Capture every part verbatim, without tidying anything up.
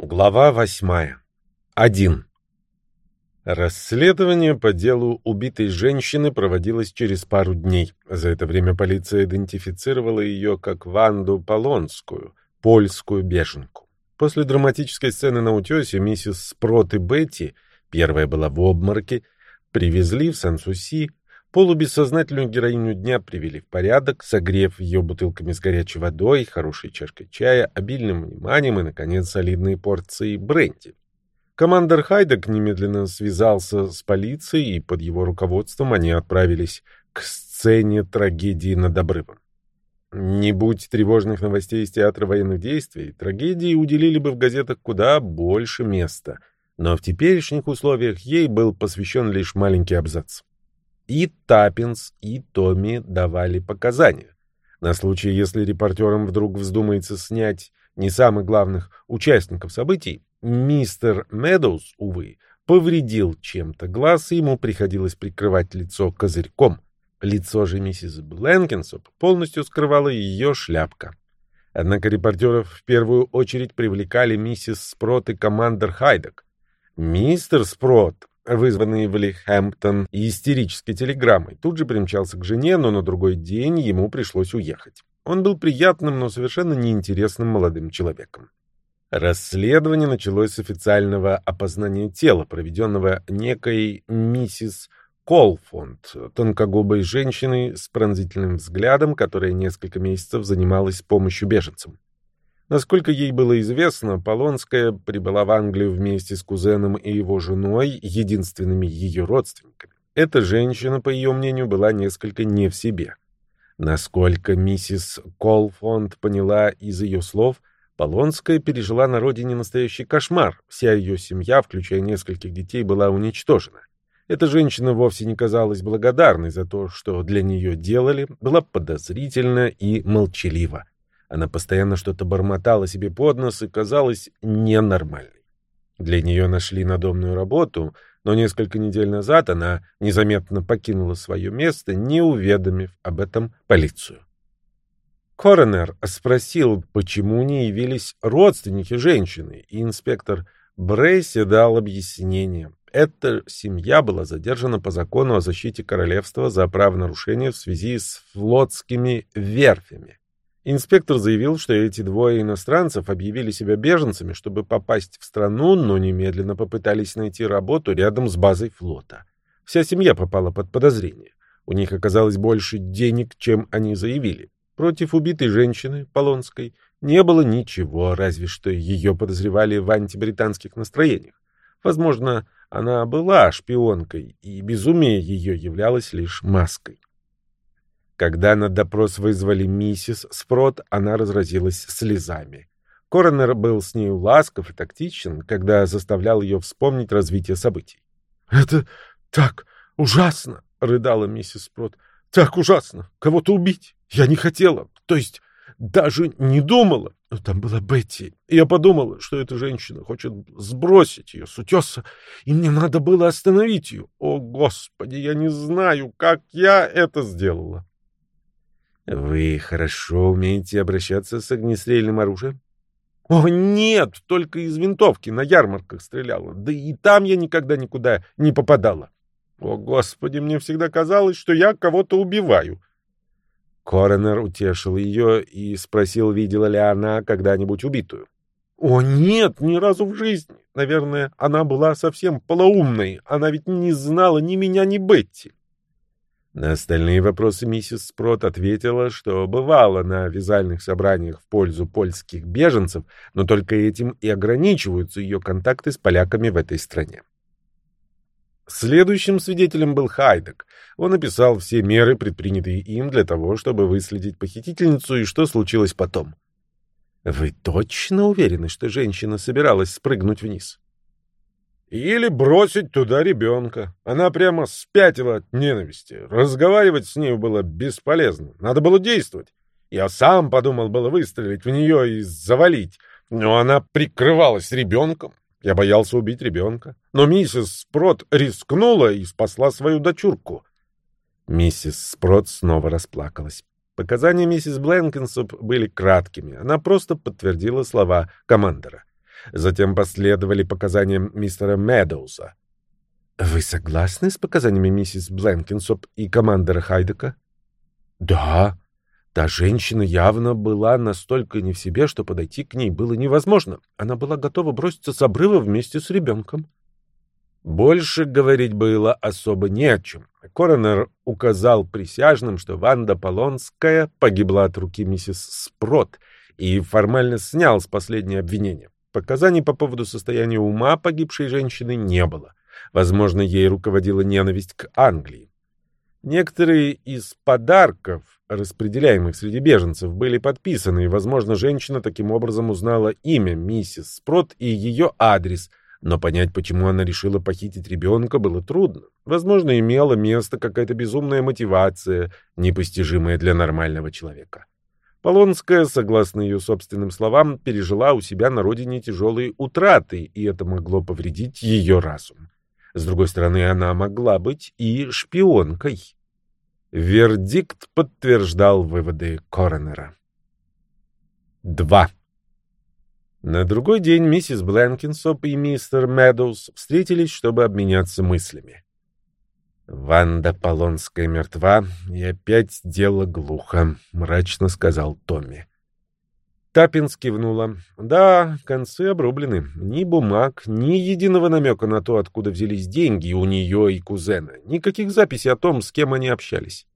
Глава восьмая. Один. Расследование по делу убитой женщины проводилось через пару дней. За это время полиция идентифицировала ее как Ванду Полонскую, польскую беженку. После драматической сцены на утесе миссис Спрот и Бетти, первая была в обмороке, привезли в Сан-Суси. Полубессознательную героиню дня привели в порядок, согрев ее бутылками с горячей водой, хорошей чашкой чая, обильным вниманием и, наконец, солидной порцией бренди. Командор Хайдек немедленно связался с полицией, и под его руководством они отправились к сцене трагедии над обрывом. Не будь тревожных новостей из театра военных действий, трагедии уделили бы в газетах куда больше места, но в теперешних условиях ей был посвящен лишь маленький абзац. И Таппинс, и Томми давали показания. На случай, если репортерам вдруг вздумается снять не самых главных участников событий, мистер Медоуз, увы, повредил чем-то глаз, и ему приходилось прикрывать лицо козырьком. Лицо же миссис Бленкинсоп полностью скрывала ее шляпка. Однако репортеров в первую очередь привлекали миссис Спрот и командор Хайдек. Мистер Спрот, вызванный в Лихэмптон истерической телеграммой, тут же примчался к жене, но на другой день ему пришлось уехать. Он был приятным, но совершенно неинтересным молодым человеком. Расследование началось с официального опознания тела, проведенного некой миссис Колфонд, тонкогубой женщиной с пронзительным взглядом, которая несколько месяцев занималась помощью беженцам. Насколько ей было известно, Полонская прибыла в Англию вместе с кузеном и его женой, единственными ее родственниками. Эта женщина, по ее мнению, была несколько не в себе. Насколько миссис Колфонд поняла из ее слов, Полонская пережила на родине настоящий кошмар. Вся ее семья, включая нескольких детей, была уничтожена. Эта женщина вовсе не казалась благодарной за то, что для нее делали, была подозрительна и молчалива. Она постоянно что-то бормотала себе под нос и казалась ненормальной. Для нее нашли надомную работу, но несколько недель назад она незаметно покинула свое место, не уведомив об этом полицию. Коронер спросил, почему не явились родственники женщины, и инспектор Брейси дал объяснение. Эта семья была задержана по закону о защите королевства за правонарушение в связи с флотскими верфями. Инспектор заявил, что эти двое иностранцев объявили себя беженцами, чтобы попасть в страну, но немедленно попытались найти работу рядом с базой флота. Вся семья попала под подозрение. У них оказалось больше денег, чем они заявили. Против убитой женщины, Полонской, не было ничего, разве что ее подозревали в антибританских настроениях. Возможно, она была шпионкой, и безумие ее являлось лишь маской. Когда на допрос вызвали миссис Спрот, она разразилась слезами. Коронер был с нею ласков и тактичен, когда заставлял ее вспомнить развитие событий. — Это так ужасно! — рыдала миссис Спрот. — Так ужасно! Кого-то убить! Я не хотела, то есть даже не думала. Но там была Бетти, и я подумала, что эта женщина хочет сбросить ее с утеса, и мне надо было остановить ее. О, Господи, я не знаю, как я это сделала. — Вы хорошо умеете обращаться с огнестрельным оружием? — О, нет, только из винтовки на ярмарках стреляла, да и там я никогда никуда не попадала. О, Господи, мне всегда казалось, что я кого-то убиваю. Коронер утешил ее и спросил, видела ли она когда-нибудь убитую. — О, нет, ни разу в жизни. Наверное, она была совсем полоумной. Она ведь не знала ни меня, ни Бетти. На остальные вопросы миссис Спрот ответила, что бывала на вязальных собраниях в пользу польских беженцев, но только этим и ограничиваются ее контакты с поляками в этой стране. Следующим свидетелем был Хайдек. Он описал все меры, предпринятые им для того, чтобы выследить похитительницу, и что случилось потом. — Вы точно уверены, что женщина собиралась спрыгнуть вниз? — Или бросить туда ребенка. Она прямо спятила от ненависти. Разговаривать с ней было бесполезно. Надо было действовать. Я сам подумал было выстрелить в нее и завалить, но она прикрывалась ребенком. Я боялся убить ребенка. Но миссис Спрот рискнула и спасла свою дочурку. Миссис Спрот снова расплакалась. Показания миссис Бленкинсоп были краткими. Она просто подтвердила слова командора. Затем последовали показания мистера Медоуза. «Вы согласны с показаниями миссис Бленкинсоп и командора Хайдека?» «Да. Та женщина явно была настолько не в себе, что подойти к ней было невозможно. Она была готова броситься с обрыва вместе с ребенком». Больше говорить было особо не о чем. Коронер указал присяжным, что Ванда Полонская погибла от руки миссис Спрот, и формально снял с последнее обвинение. Показаний по поводу состояния ума погибшей женщины не было. Возможно, ей руководила ненависть к Англии. Некоторые из подарков, распределяемых среди беженцев, были подписаны, и, возможно, женщина таким образом узнала имя миссис Спрот и ее адрес, но понять, почему она решила похитить ребенка, было трудно. Возможно, имела место какая-то безумная мотивация, непостижимая для нормального человека. Полонская, согласно ее собственным словам, пережила у себя на родине тяжелые утраты, и это могло повредить ее разум. С другой стороны, она могла быть и шпионкой. Вердикт подтверждал выводы коронера. два. На другой день миссис Бленкинсоп и мистер Медоуз встретились, чтобы обменяться мыслями. «Ванда Полонская мертва, и опять дело глухо», — мрачно сказал Томми. Таппинс кивнула. «Да, концы обрублены. Ни бумаг, ни единого намека на то, откуда взялись деньги у нее и кузена. Никаких записей о том, с кем они общались».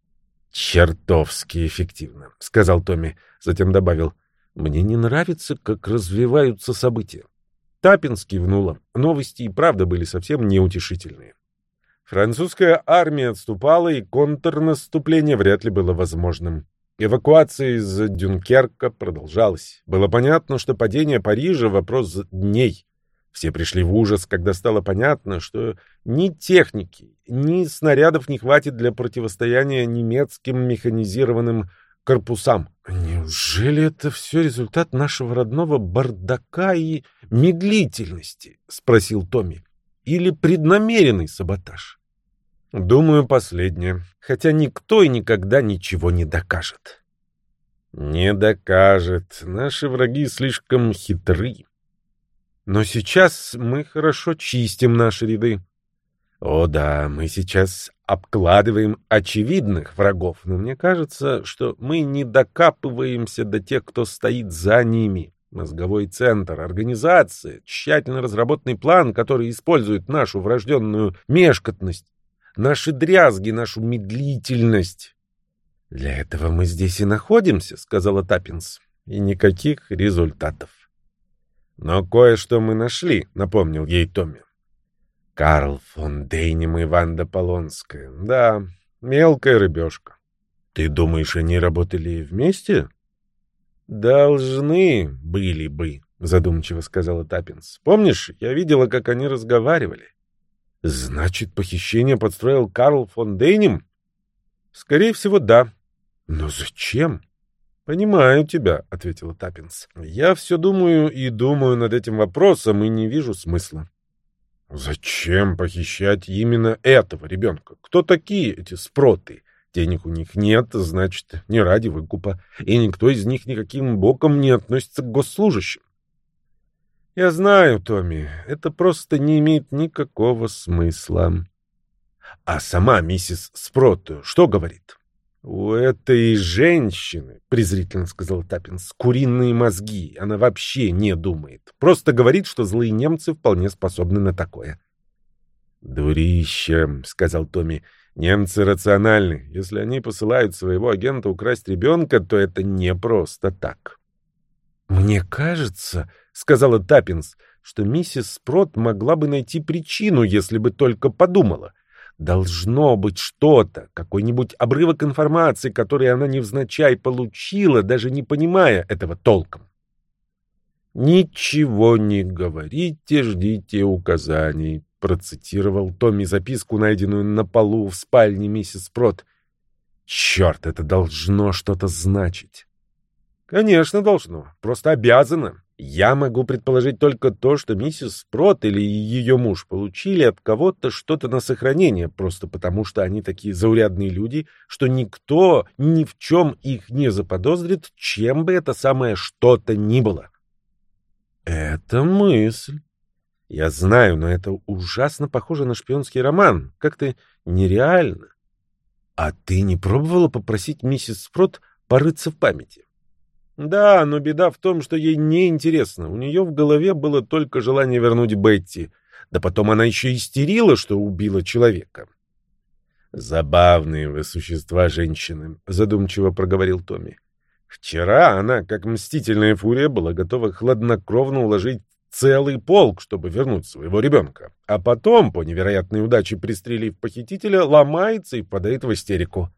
«Чертовски эффективно», — сказал Томми. Затем добавил: «Мне не нравится, как развиваются события». Таппинс кивнула. Новости и правда были совсем неутешительные. Французская армия отступала, и контрнаступление вряд ли было возможным. Эвакуация из Дюнкерка продолжалась. Было понятно, что падение Парижа — вопрос дней. Все пришли в ужас, когда стало понятно, что ни техники, ни снарядов не хватит для противостояния немецким механизированным корпусам. «Неужели это все результат нашего родного бардака и медлительности?» — спросил Томми. «Или преднамеренный саботаж?» «Думаю, последнее. Хотя никто и никогда ничего не докажет». «Не докажет. Наши враги слишком хитры. Но сейчас мы хорошо чистим наши ряды». «О да, мы сейчас обкладываем очевидных врагов, но мне кажется, что мы не докапываемся до тех, кто стоит за ними. Мозговой центр, организация, тщательно разработанный план, который использует нашу врожденную мешкотность, наши дрязги, нашу медлительность». «Для этого мы здесь и находимся», — сказала Таппинс. «И никаких результатов». «Но кое-что мы нашли», — напомнил ей Томми. «Карл фон Дейнем и Ванда Полонская. Да, мелкая рыбешка». «Ты думаешь, они работали вместе?» «Должны были бы», — задумчиво сказала Таппинс. «Помнишь, я видела, как они разговаривали?» «Значит, похищение подстроил Карл фон Дейнем?» «Скорее всего, да». «Но зачем?» «Понимаю тебя», — ответила Таппинс. «Я все думаю и думаю над этим вопросом и не вижу смысла». «Зачем похищать именно этого ребенка? Кто такие эти спроты? Денег у них нет, значит, не ради выкупа, и никто из них никаким боком не относится к госслужащим». «Я знаю, Томми, это просто не имеет никакого смысла». «А сама миссис Спрот что говорит?» «У этой женщины, — презрительно сказал Таппинс, — куриные мозги. Она вообще не думает. Просто говорит, что злые немцы вполне способны на такое». «Дурище, — сказал Томми, — немцы рациональны. Если они посылают своего агента украсть ребенка, то это не просто так». «Мне кажется, — сказала Таппинс, — что миссис Спрот могла бы найти причину, если бы только подумала. Должно быть что-то, какой-нибудь обрывок информации, который она невзначай получила, даже не понимая этого толком». «Ничего не говорите, ждите указаний», — процитировал Томми записку, найденную на полу в спальне миссис Спрот. «Черт, это должно что-то значить». «Конечно, должно. Просто обязано. Я могу предположить только то, что миссис Спрот или ее муж получили от кого-то что-то на сохранение, просто потому что они такие заурядные люди, что никто ни в чем их не заподозрит, чем бы это самое что-то ни было». Это мысль. Я знаю, но это ужасно похоже на шпионский роман. Как-то нереально. А ты не пробовала попросить миссис Спрот порыться в памяти? Да, но беда в том, что ей не интересно. У нее в голове было только желание вернуть Бетти. Да потом она еще истерила, что убила человека. «Забавные вы существа, женщины», — задумчиво проговорил Томми. «Вчера она, как мстительная фурия, была готова хладнокровно уложить целый полк, чтобы вернуть своего ребенка. А потом, по невероятной удаче пристрелив похитителя, ломается и впадает в истерику».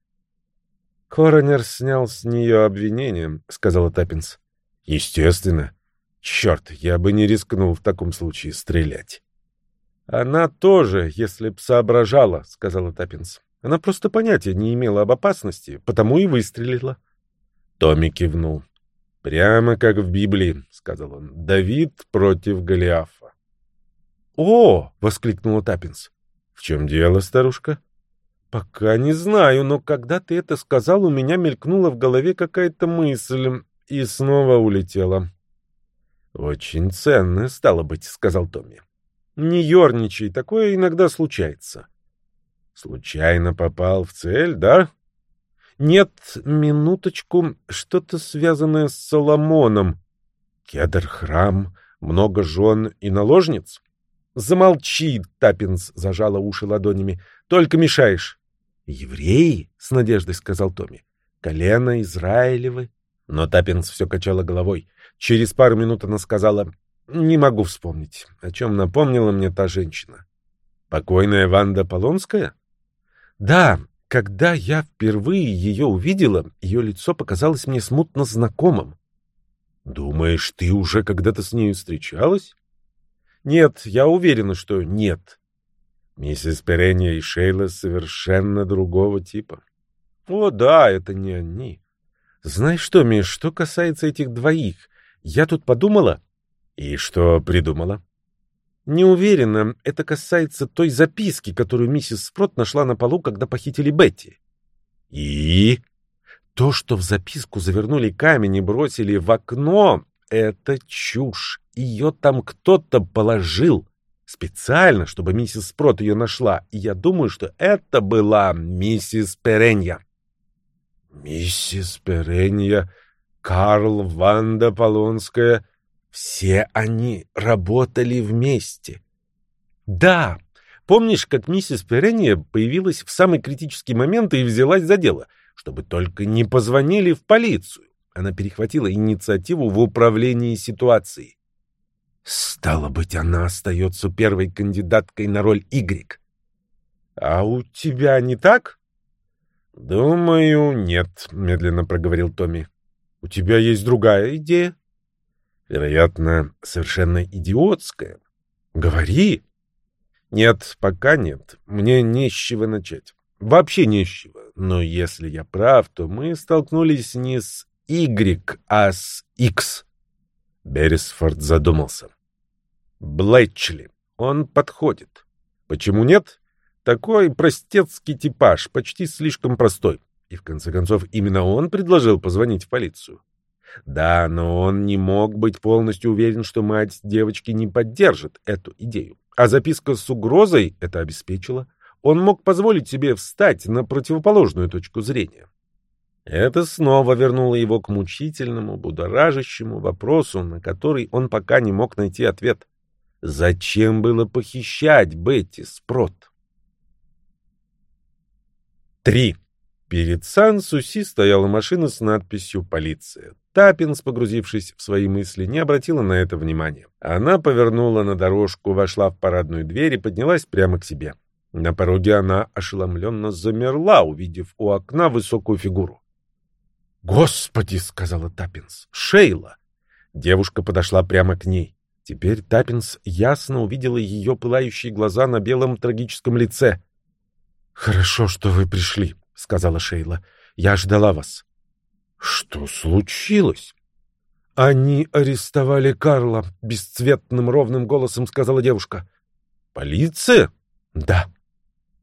«Коронер снял с нее обвинение», — сказала Таппинс. «Естественно. Черт, я бы не рискнул в таком случае стрелять». «Она тоже, если б соображала», — сказала Таппинс. «Она просто понятия не имела об опасности, потому и выстрелила». Томми кивнул. «Прямо как в Библии», — сказал он. «Давид против Голиафа». «О!» — воскликнула Таппинс. «В чем дело, старушка?» «Пока не знаю, но когда ты это сказал, у меня мелькнула в голове какая-то мысль и снова улетела». «Очень ценно, стало быть», — сказал Томми. «Не ерничай, такое иногда случается». «Случайно попал в цель, да?» «Нет, минуточку, что-то связанное с Соломоном. Кедр, храм, много жен и наложниц?» «Замолчи!» — Таппинс зажала уши ладонями. «Только мешаешь». «Евреи?» — с надеждой сказал Томми. «Колено Израилевы?» Но Таппинс все качала головой. Через пару минут она сказала: «Не могу вспомнить, о чем напомнила мне та женщина». «Покойная Ванда Полонская?» «Да, когда я впервые ее увидела, ее лицо показалось мне смутно знакомым». «Думаешь, ты уже когда-то с нею встречалась?» «Нет, я уверена, что нет». «Миссис Перенья и Шейла совершенно другого типа». «О, да, это не они». «Знаешь что, Миш, что касается этих двоих, я тут подумала...» «И что придумала?» «Не уверена, это касается той записки, которую миссис Спрот нашла на полу, когда похитили Бетти». «И?» «То, что в записку завернули камень и бросили в окно, это чушь. Ее там кто-то положил. Специально, чтобы миссис Спрот ее нашла. И я думаю, что это была миссис Перенья». «Миссис Перенья, Карл, Ванда Полонская. Все они работали вместе». «Да. Помнишь, как миссис Перенья появилась в самый критический момент и взялась за дело, чтобы только не позвонили в полицию? Она перехватила инициативу в управлении ситуацией». «Стало быть, она остается первой кандидаткой на роль Игрек». «А у тебя не так?» «Думаю, нет», — медленно проговорил Томми. «У тебя есть другая идея?» «Вероятно, совершенно идиотская». «Говори». «Нет, пока нет. Мне не с чего начать. Вообще не с чего. Но если я прав, то мы столкнулись не с Y, а с X». Беррисфорд задумался. «Блэчли. Он подходит. Почему нет? Такой простецкий типаж, почти слишком простой. И в конце концов именно он предложил позвонить в полицию. Да, но он не мог быть полностью уверен, что мать девочки не поддержит эту идею. А записка с угрозой это обеспечила. Он мог позволить себе встать на противоположную точку зрения. Это снова вернуло его к мучительному, будоражащему вопросу, на который он пока не мог найти ответ. Зачем было похищать Бетти Спрот? Три. Перед Сан-Суси стояла машина с надписью «Полиция». Таппинс, погрузившись в свои мысли, не обратила на это внимания. Она повернула на дорожку, вошла в парадную дверь и поднялась прямо к себе. На пороге она ошеломленно замерла, увидев у окна высокую фигуру. «Господи!» — сказала Таппинс. «Шейла!» Девушка подошла прямо к ней. Теперь Таппинс ясно увидела ее пылающие глаза на белом трагическом лице. «Хорошо, что вы пришли», — сказала Шейла. «Я ждала вас». «Что случилось?» «Они арестовали Карла», — бесцветным ровным голосом сказала девушка. «Полиция?» «Да».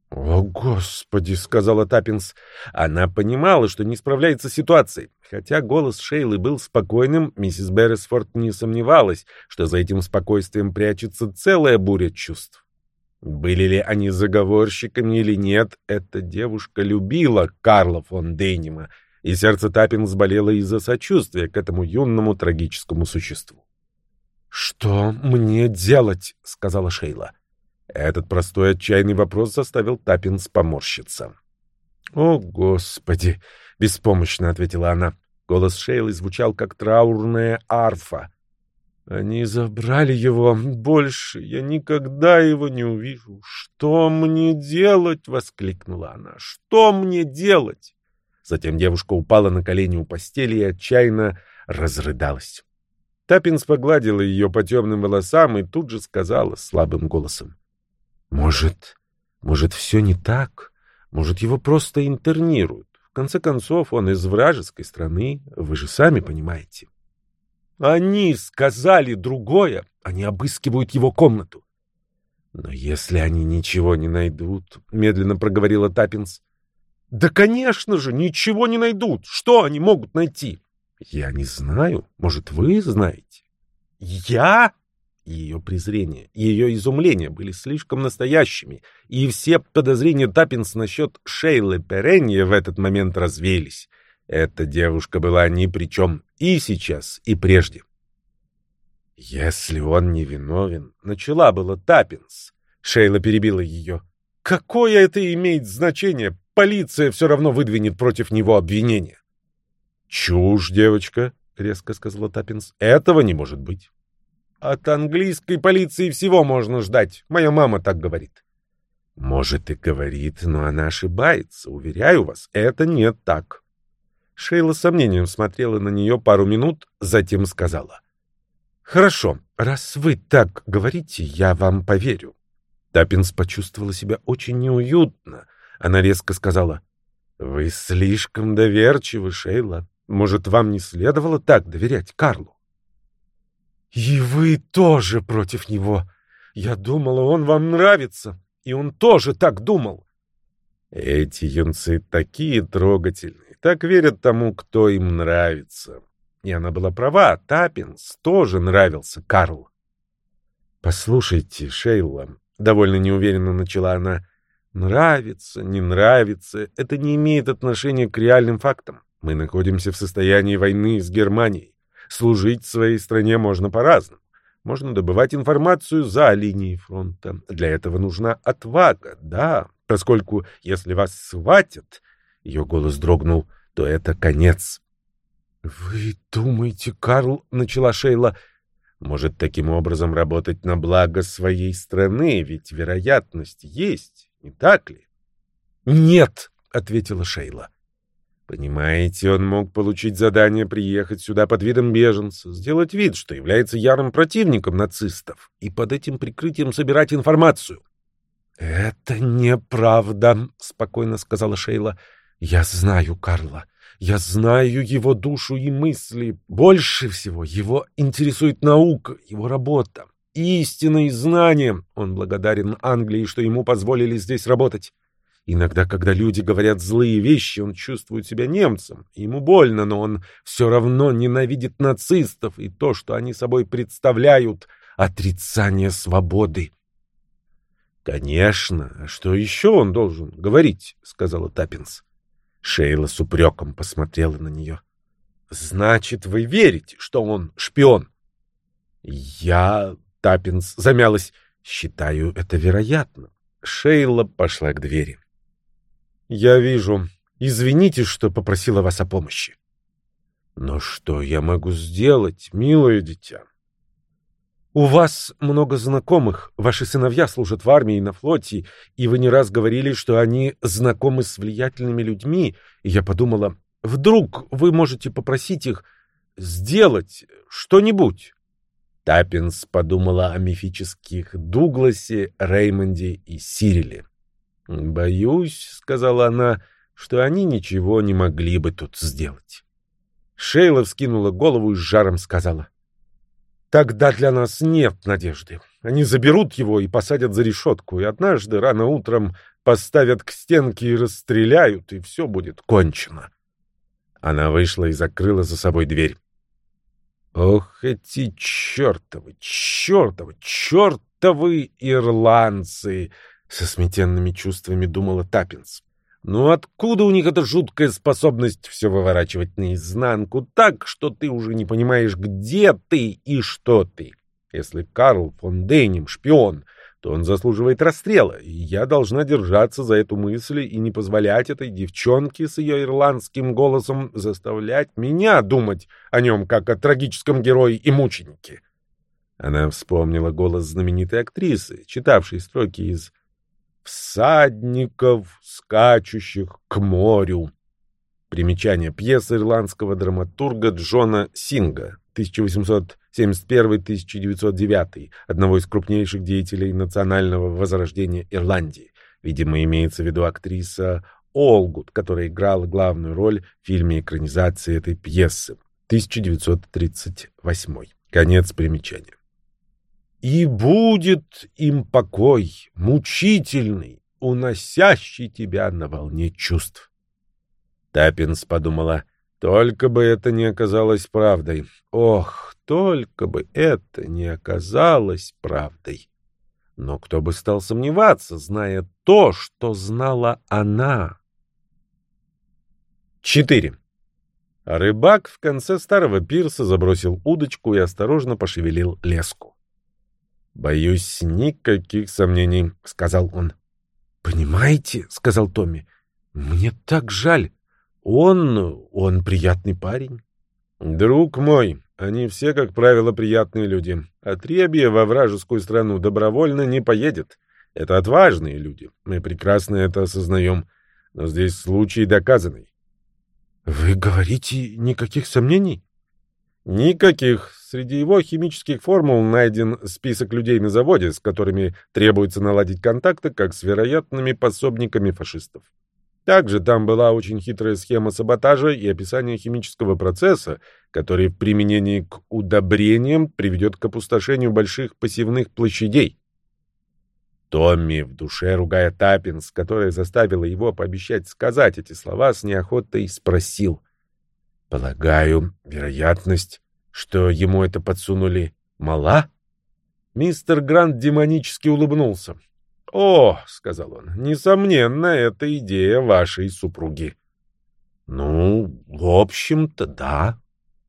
«О, Господи!» — сказала Таппинс. Она понимала, что не справляется с ситуацией. Хотя голос Шейлы был спокойным, миссис Берресфорд не сомневалась, что за этим спокойствием прячется целая буря чувств. Были ли они заговорщиками или нет, эта девушка любила Карла фон Дейнима, и сердце Таппинс болело из-за сочувствия к этому юному трагическому существу. «Что мне делать?» — сказала Шейла. Этот простой отчаянный вопрос заставил Таппинс поморщиться. «О, Господи!» — беспомощно ответила она. Голос Шейлы звучал, как траурная арфа. «Они забрали его. Больше я никогда его не увижу. Что мне делать?» — воскликнула она. «Что мне делать?» Затем девушка упала на колени у постели и отчаянно разрыдалась. Таппинс погладила ее по темным волосам и тут же сказала слабым голосом. «Может, может, все не так? Может, его просто интернируют? В конце концов, он из вражеской страны, вы же сами понимаете». «Они сказали другое. Они обыскивают его комнату». «Но если они ничего не найдут», — медленно проговорила Таппинс. «Да, конечно же, ничего не найдут. Что они могут найти?» «Я не знаю. Может, вы знаете?» «Я?» Ее презрение, ее изумление были слишком настоящими, и все подозрения Таппинс насчет Шейлы Перенье в этот момент развеялись. Эта девушка была ни при чем и сейчас, и прежде. «Если он не виновен», — начала была Таппинс. Шейла перебила ее. «Какое это имеет значение? Полиция все равно выдвинет против него обвинение». «Чушь, девочка», — резко сказала Таппинс. «Этого не может быть». «От английской полиции всего можно ждать. Моя мама так говорит». «Может, и говорит, но она ошибается. Уверяю вас, это не так». Шейла с сомнением смотрела на нее пару минут, затем сказала. «Хорошо, раз вы так говорите, я вам поверю». Таппинс почувствовала себя очень неуютно. Она резко сказала. «Вы слишком доверчивы, Шейла. Может, вам не следовало так доверять Карлу?» «И вы тоже против него. Я думала, он вам нравится, и он тоже так думал». Эти юнцы такие трогательные, так верят тому, кто им нравится. И она была права, Таппинс тоже нравился Карл. «Послушайте, Шейла», — довольно неуверенно начала она, — «нравится, не нравится, это не имеет отношения к реальным фактам. Мы находимся в состоянии войны с Германией. Служить своей стране можно по-разному. Можно добывать информацию за линией фронта. Для этого нужна отвага, да, поскольку если вас схватят, ее голос дрогнул, то это конец. «Вы думаете, Карл, — начала Шейла, — может таким образом работать на благо своей страны, ведь вероятность есть, не так ли?» «Нет, — ответила Шейла. Понимаете, он мог получить задание приехать сюда под видом беженца, сделать вид, что является ярым противником нацистов, и под этим прикрытием собирать информацию. «Это неправда», — спокойно сказала Шейла. «Я знаю Карла. Я знаю его душу и мысли. Больше всего его интересует наука, его работа, истина и знания. Он благодарен Англии, что ему позволили здесь работать. Иногда, когда люди говорят злые вещи, он чувствует себя немцем. Ему больно, но он все равно ненавидит нацистов и то, что они собой представляют — отрицание свободы». «Конечно, что еще он должен говорить?» — сказала Таппинс. Шейла с упреком посмотрела на нее. «Значит, вы верите, что он шпион?» «Я...» — Таппинс замялась. «Считаю это вероятно». Шейла пошла к двери. «Я вижу. Извините, что попросила вас о помощи». «Но что я могу сделать, милое дитя?» «У вас много знакомых. Ваши сыновья служат в армии и на флоте, и вы не раз говорили, что они знакомы с влиятельными людьми, и я подумала, вдруг вы можете попросить их сделать что-нибудь». Таппинс подумала о мифических Дугласе, Реймонде и Сириле. «Боюсь, — сказала она, — что они ничего не могли бы тут сделать». Шейла вскинула голову и с жаром сказала: «Тогда для нас нет надежды. Они заберут его и посадят за решетку, и однажды рано утром поставят к стенке и расстреляют, и все будет кончено. Она вышла и закрыла за собой дверь. Ох, эти чертовы, чертовы, чертовы ирландцы! Со сметенными чувствами думала Таппинс. Ну откуда у них эта жуткая способность все выворачивать наизнанку так, что ты уже не понимаешь, где ты и что ты? Если Карл фон Дейнем шпион, то он заслуживает расстрела, и я должна держаться за эту мысль и не позволять этой девчонке с ее ирландским голосом заставлять меня думать о нем как о трагическом герое и мученике. Она вспомнила голос знаменитой актрисы, читавшей строки из «Всадников, скачущих к морю». Примечание. Пьеса ирландского драматурга Джона Синга, тысяча восемьсот семьдесят первый — тысяча девятьсот девятый, одного из крупнейших деятелей национального возрождения Ирландии. Видимо, имеется в виду актриса Олгут, которая играла главную роль в фильме экранизации этой пьесы. тысяча девятьсот тридцать восьмой. Конец примечания. «И будет им покой, мучительный, уносящий тебя на волне чувств». Таппинс подумала: только бы это не оказалось правдой. Ох, только бы это не оказалось правдой. Но кто бы стал сомневаться, зная то, что знала она. четыре. Рыбак в конце старого пирса забросил удочку и осторожно пошевелил леску. «Боюсь, никаких сомнений», — сказал он. «Понимаете», — сказал Томми, — «мне так жаль. Он... он приятный парень». «Друг мой, они все, как правило, приятные люди. Отребье во вражескую страну добровольно не поедет. Это отважные люди. Мы прекрасно это осознаем. Но здесь случай доказанный». «Вы говорите, никаких сомнений?» «Никаких. Среди его химических формул найден список людей на заводе, с которыми требуется наладить контакты, как с вероятными пособниками фашистов. Также там была очень хитрая схема саботажа и описание химического процесса, который в применении к удобрениям приведет к опустошению больших посевных площадей». Томми, в душе ругая Таппинс, которая заставила его пообещать сказать эти слова, с неохотой спросил: «Полагаю, вероятность, что ему это подсунули, мала?» Мистер Грант демонически улыбнулся. «О, — сказал он, — несомненно, это идея вашей супруги». «Ну, в общем-то, да».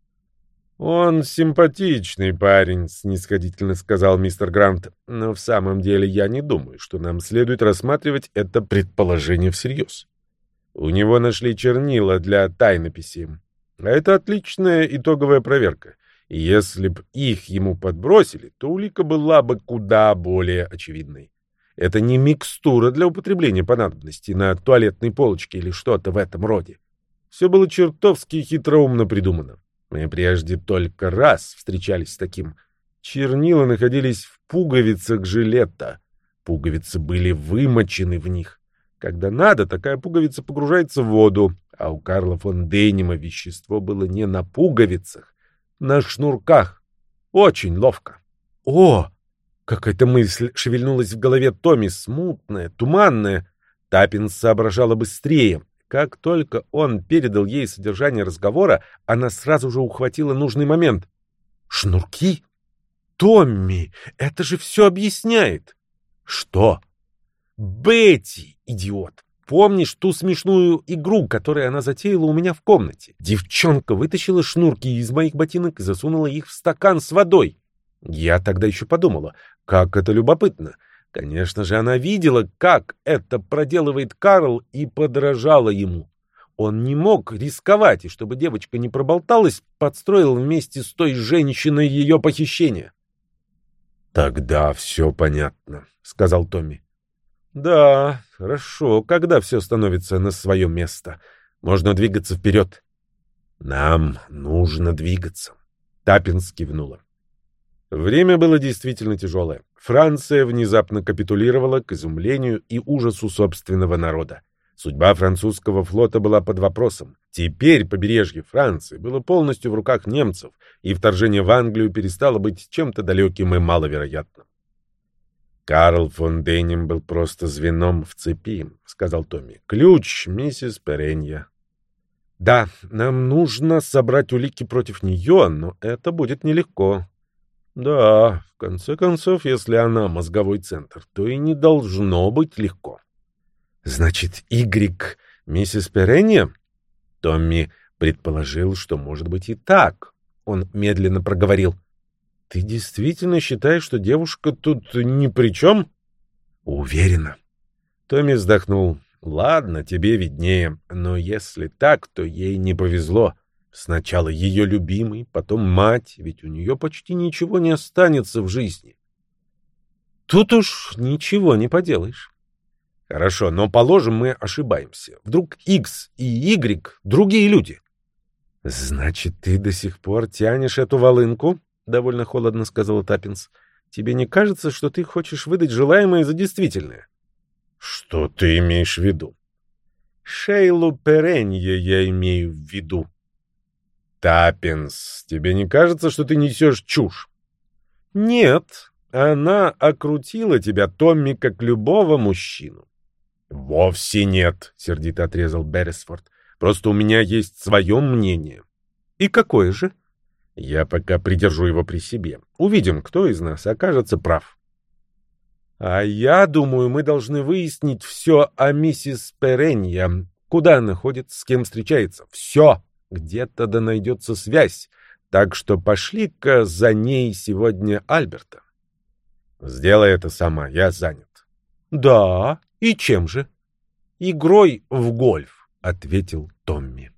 «Он симпатичный парень», — снисходительно сказал мистер Грант. «Но в самом деле я не думаю, что нам следует рассматривать это предположение всерьез. У него нашли чернила для тайнописи. А это отличная итоговая проверка. И если б их ему подбросили, то улика была бы куда более очевидной. Это не микстура для употребления по надобности на туалетной полочке или что-то в этом роде. Все было чертовски хитроумно придумано. Мы прежде только раз встречались с таким. Чернила находились в пуговицах жилета. Пуговицы были вымочены в них. Когда надо, такая пуговица погружается в воду, а у Карла фон Дейнема вещество было не на пуговицах, на шнурках. Очень ловко. О! Какая-то мысль шевельнулась в голове Томми, смутная, туманная. Таппинс соображала быстрее. Как только он передал ей содержание разговора, она сразу же ухватила нужный момент. «Шнурки? Томми, это же все объясняет!» «Что?» «Бетти, идиот! Помнишь ту смешную игру, которую она затеяла у меня в комнате? Девчонка вытащила шнурки из моих ботинок и засунула их в стакан с водой. Я тогда еще подумала, как это любопытно. Конечно же, она видела, как это проделывает Карл, и подражала ему. Он не мог рисковать, и чтобы девочка не проболталась, подстроил вместе с той женщиной ее похищение». «Тогда все понятно», — сказал Томми. «Да, хорошо, когда все становится на свое место. Можно двигаться вперед». «Нам нужно двигаться», — Таппинс кивнула. Время было действительно тяжелое. Франция внезапно капитулировала к изумлению и ужасу собственного народа. Судьба французского флота была под вопросом. Теперь побережье Франции было полностью в руках немцев, и вторжение в Англию перестало быть чем-то далеким и маловероятным. Карл фон Дейнем был просто звеном в цепи, сказал Томми. Ключ, миссис Перенья. Да, нам нужно собрать улики против нее, но это будет нелегко. Да, в конце концов, если она мозговой центр, то и не должно быть легко. Значит, Игрек миссис Перенья? Томми предположил, что может быть и так. Он медленно проговорил. Ты действительно считаешь, что девушка тут ни при чем? Уверена. Томми вздохнул. Ладно, тебе виднее, но если так, то ей не повезло. Сначала ее любимый, потом мать, ведь у нее почти ничего не останется в жизни. Тут уж ничего не поделаешь. Хорошо, но положим, мы ошибаемся. Вдруг X и Y — другие люди. Значит, ты до сих пор тянешь эту волынку? Довольно холодно сказала Таппинс. Тебе не кажется, что ты хочешь выдать желаемое за действительное? Что ты имеешь в виду? Шейлу Перенье я имею в виду. Таппинс, тебе не кажется, что ты несешь чушь? Нет, она окрутила тебя, Томми, как любого мужчину. Вовсе нет, сердито отрезал Берресфорд. Просто у меня есть свое мнение. И какое же? Я пока придержу его при себе. Увидим, кто из нас окажется прав. А я думаю, мы должны выяснить все о миссис Перенья. Куда она ходит, с кем встречается. Все. Где-то да найдется связь. Так что пошли-ка за ней сегодня Альберта. Сделай это сама, я занят. Да, и чем же? Игрой в гольф, ответил Томми.